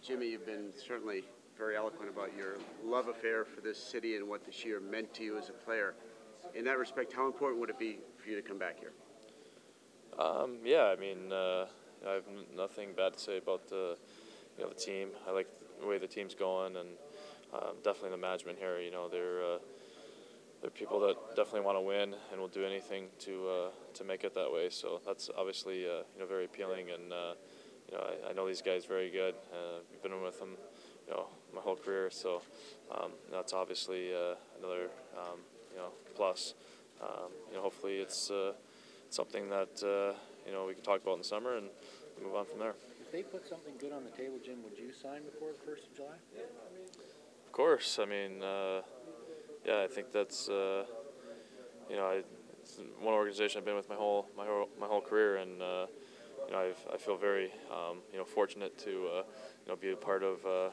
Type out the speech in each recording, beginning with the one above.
Jimmy, you've been certainly very eloquent about your love affair for this city and what this year meant to you as a player. In that respect, how important would it be for you to come back here? Yeah, I mean, I have nothing bad to say about the team. I like the way the team's going, and definitely the management here. They're people that definitely want to win and will do anything to make it that way. So that's obviously very appealing, and I know these guys very good. I've been with them my whole career, so that's obviously another plus. Hopefully it's something that we can talk about in the summer and move on from there. If they put something good on the table, Jim, would you sign before the 1st of July? Of course. I mean, yeah, I think that's it's one organization I've been with my whole career, and I feel very fortunate to be a part of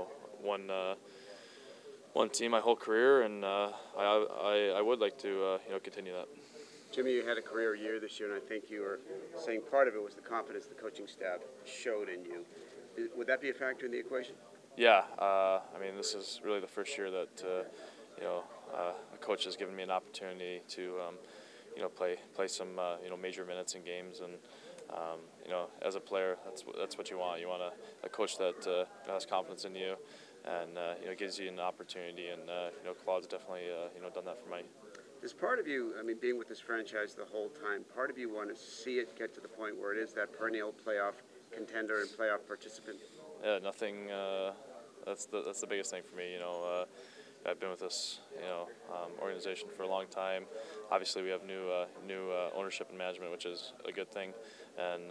one team my whole career, and I would like to continue that. Jimmy, you had a career year this year, and I think you were saying part of it was the confidence the coaching staff showed in you. Would that be a factor in the equation? Yeah, I mean, this is really the first year that a coach has given me an opportunity to play some major minutes in games, and as a player, that's what you want. You want a coach that has confidence in you, and gives you an opportunity. And Claude's definitely done that for me. Does part of you, I mean, being with this franchise the whole time, part of you want to see it get to the point where it is that perennial playoff contender and playoff participant? Yeah, nothing. That's the biggest thing for me. I've been with this organization for a long time. Obviously, we have new ownership and management, which is a good thing. And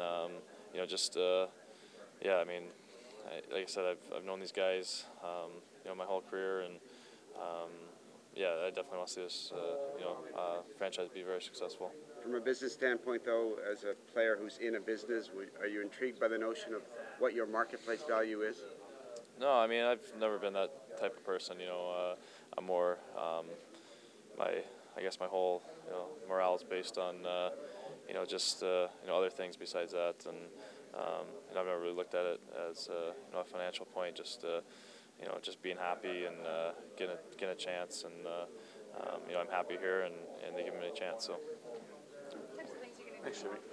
yeah, I mean, like I said, I've known these guys my whole career, and yeah, I definitely want to see this franchise be very successful. From a business standpoint, though, as a player who's in a business, are you intrigued by the notion of what your marketplace value is? No, I mean, I've never been that type of person. I'm more I guess my whole morale is based on just other things besides that, and I've never really looked at it as a financial point. Just being happy and getting a chance, and I'm happy here, and they give me a chance. So. Thanks, Jimmy.